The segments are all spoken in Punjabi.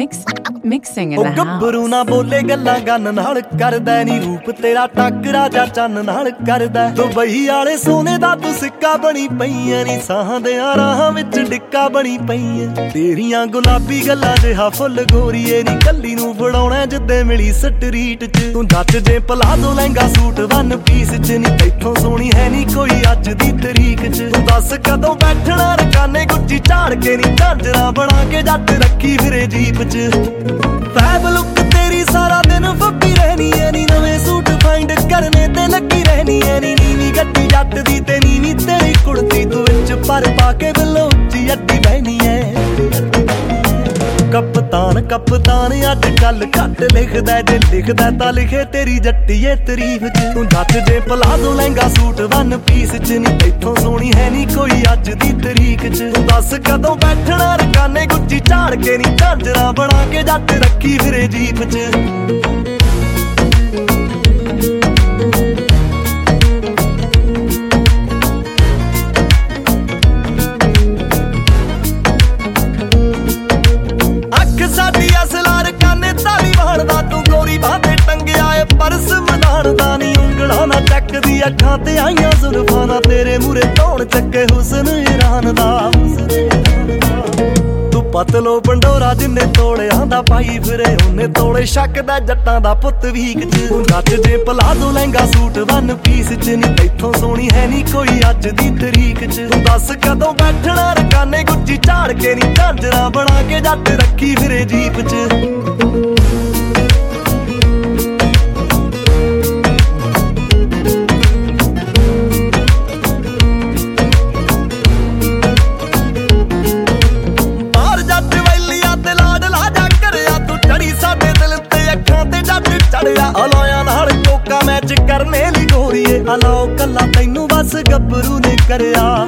mixing in the house. ਗੱਭਰੂ ਨਾ ਬੋਲੇ ਗੱਲਾਂ ਗੰਨ ਨਾਲ ਕਰਦਾ ਨੀ ਰੂਪ ਤੇਰਾ ਟੱਕ ਰਾਜਾ ਚੰਨ ਨਾਲ ਕਰਦਾ ਦੁਬਈ ਵਾਲੇ ਸੋਨੇ ਦਾ ਤੂੰ ਸਿੱਕਾ ਬਣੀ ਪਈਆਂ ਨੀ ਸਾਹਾਂ ਦੇ ਰਾਹਾਂ ਵਿੱਚ ਡਿੱਕਾ ਬਣੀ ਪਈਆਂ ਤੇਰੀਆਂ ਗੁਲਾਬੀ ਗੱਲਾਂ ਜਿਹਾ ਫੁੱਲ ਗੋਰੀਏ ਨੀ ਕੱਲੀ ਨੂੰ ਫੜਾਉਣਾ ਜਿੱਦੇ ਮਿਲੀ ਸਟਰੀਟ 'ਚ ਤੂੰ ਜੱਟ ਜੇ palazzo lehenga suit one piece 'ਚ ਨੀ ਤੈਥੋਂ ਸੋਹਣੀ ਹੈ ਨੀ ਕੋਈ ਅੱਜ ਦੀ ਤਰੀਕ 'ਚ ਤੂੰ ਦੱਸ ਕਦੋਂ ਬੈਠਣਾ ਰਕਾਨੇ ਗੁੱਚੀ ਝਾੜ ਕੇ ਨੀ ਝਾਂਜਰਾਂ ਬਣਾ ਕੇ ਜੱਟ ਰੱਖੀ ਫਿਰੇ ਜੀਪ 'ਚ ਫੈਬ ਲੁੱਕ ਤੇਰੀ ਸਾਰਾ ਦਿਨ ਫੱਬੀ ਰਹਿਣੀ ਐ ਨੀ ਨਵੇਂ ਸੂਟ ਫਾਈਂਡ ਕਰਨੇ ਤੇ ਲੱਗੀ ਰਹਿਣੀ ਐ ਨੀ ਨੀਵੀਂ ਗੱਡੀ ਜੱਟ ਦੀ ਤੇ ਨੀਵੀਂ ਤੇਰੀ ਕੁੜਤੀ ਤੂੰ ਵਿੱਚ ਪਰ ਪਾ ਕੇ ਬਿੱਲੋ ਉੱਚੀ ਅੱਡੀ ਬਹਿਣੀ ਐ ਕਪਤਾਨ ਅੱਜ ਕੱਲ ਘੱਟ ਲਿਖਦਾ ਜੇ ਲਿਖਦਾ ਤਾਂ ਲਿਖੇ ਤੇਰੀ ਜੱਟੀਏ ਤਾਰੀਫ 'ਚ ਤੂੰ ਜੱਟ ਜੇ palazzo lehenga suit one piece 'ਚ ਨੀ ਤੈਥੋਂ ਸੋਹਣੀ ਹੈ ਨੀ ਕੋਈ ਅੱਜ ਦੀ ਤਰੀਕ 'ਚ ਤੂੰ ਦੱਸ ਕਦੋਂ ਬੈਠਣਾ ਰਕਾਨੇ ਗੁੱਚੀ ਝਾੜ ਕੇ ਨੀ ਝਾਂਜਰਾਂ ਬਣਾ ਕੇ ਜੱਟ ਰੱਖੀ ਫਿਰੇ ਜੀਪ 'ਚ ਸਾਡੀ ਅਸਲਾਰ ਕਾਨੇ ਤਾਲੀ ਵਾਣਦਾ ਤੂੰ ਗੋਰੀ ਬਾਂਦੇ ਟੰਗਿਆ ਏ ਪਰਸ ਮਨਾਣਦਾ ਨੀ ਉਂਗਲਾਂ ਨਾ ਚੱਕਦੀ ਅੱਖਾਂ ਤੇ ਆਈਆਂ ਜ਼ੁਲਫਾਂ ਨਾ ਤੇਰੇ ਮੂਰੇ ਧੌਣ ਚੱਕੇ ਹੁਸਨ ਇਰਾਨ ਦਾ ਤੂੰ ਪਤਲੋ ਪੰਡੋਰਾ ਜਿੰਨੇ ਤੋੜਿਆਂ ਦਾ ਪਾਈ ਫਿਰੇ ਉਹਨੇ ਤੋੜੇ ਸ਼ੱਕਦਾ ਜੱਟਾਂ ਦਾ ਪੁੱਤ ਵੀਕ 'ਚ ਤੂੰ ਜੱਟ ਜੇ palazzo lehenga suit one piece 'ਚ ਨੀ ਤੈਥੋਂ ਸੋਹਣੀ ਹੈ ਨੀ ਕੋਈ ਅੱਜ ਦੀ ਤਰੀਕ 'ਚ ਤੂੰ ਦੱਸ ਕਦੋਂ ਬੈਠਣਾ ਰਕਾਨੇ ਗੁੱਚੀ ਝਾੜ ਕੇ ਨੀ ਝਾਂਜਰਾਂ ਬਣਾ ਕੇ ਜੱਟ ਰੱਖੀ ਫਿਰੇ ਜੀਪ 'ਚ ਅਲਾਇਆ ਨਾਲ ਕੋਕਾ ਮੈਚ ਕਰਨੇ ਲਈ ਗੋਰੀਏ ਅਲਾਓ ਕੱਲਾ ਤੈਨੂੰ ਬਸ ਗੱਭਰੂ ਨੇ ਕਰਿਆ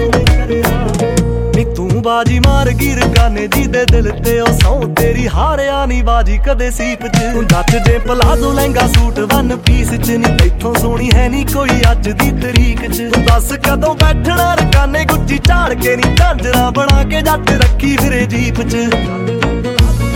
ਨੀ ਤੂੰ ਬਾਜੀ ਮਾਰ ਗਈ ਰਕਾਨੇ ਜੀ ਦੇ ਦਿਲ ਤੇ ਉਹ ਸੌ ਤੇਰੀ ਹਾਰਿਆ ਨੀ ਬਾਜੀ ਕਦੇ ਸੀਪ 'ਚ ਤੂੰ ਜੱਟ ਜੇ palazzo lehenga suit one piece 'ਚ ਨੀ ਤੈਥੋਂ ਸੋਹਣੀ ਹੈ ਨੀ ਕੋਈ ਅੱਜ ਦੀ ਤਰੀਕ 'ਚ ਤੂੰ ਦੱਸ ਕਦੋਂ ਬੈਠਣਾ ਰਕਾਨੇ ਗੁੱਚੀ ਝਾੜ ਕੇ ਨੀ ਝਾਂਜਰਾਂ ਬਣਾ ਕੇ ਜੱਟ ਰੱਖੀ ਫਿਰੇ ਜੀਪ 'ਚ